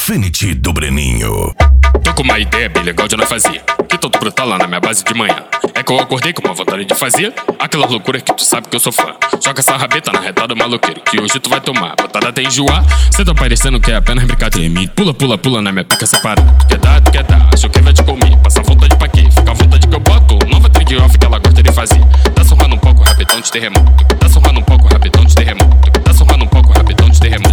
Infinity do Breninho. Tô com uma ideia bem legal de nós fazer, que tô brotar lá na minha base de manhã. É que eu acordei com uma vontade de fazer aquela loucura que tu sabe que eu sou fã. Joga essa rabeta na retada maloqueiro, que hoje tu vai tomar botada até enjoar. Cê tá parecendo que é apenas brincadeira. Pula, pula, pula na minha pica separada. Tu quer dar, achou que vai te comer. Passa vontade pra quê? Fica à vontade que eu boto nova trade off que ela gosta de fazer. Tá surrando um pouco, rabetão de terremoto. Tá surrando um pouco, rabetão de terremoto. Tá surrando um pouco, rabetão de terremoto.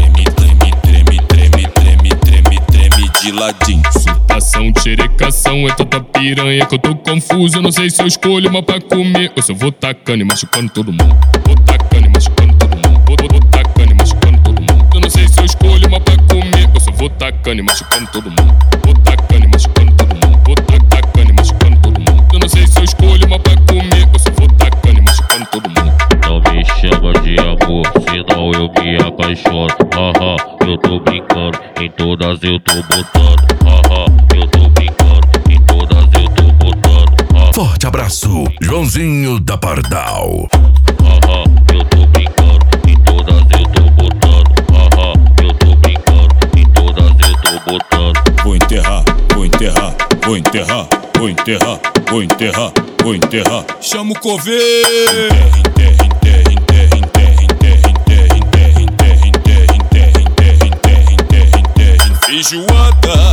Treme de ladinho. Supação, xerecação, é tanta piranha que eu tô confuso. Eu não sei se eu escolho uma pra comer ou se eu vou tacando e machucando todo mundo. Vou tacando e machucando todo mundo. Vou tacando e machucando todo mundo. Eu não sei se eu escolho uma pra comer ou se eu vou tacando e machucando todo mundo. Vou tacando e machucando todo mundo. Vou tacando e machucando todo mundo. Eu não sei se eu escolho uma pra comer ou se eu vou tacando e machucando todo mundo. Não me chama de amor, senão eu me apaixono. Haha, eu tô brincando, em todas eu tô botando. Haha, eu tô brincando, em todas eu tô botando. Forte abraço, Joãozinho da Pardal. Haha, eu tô brincando, em todas eu tô botando. Haha, eu tô brincando, em todas eu tô botando. Vou enterrar, vou enterrar, vou enterrar, vou enterrar, vou enterrar, vou enterrar. Chama o coveiro. Feijoada.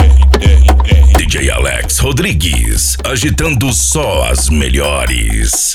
DJ Alex Rodrigues, agitando só as melhores.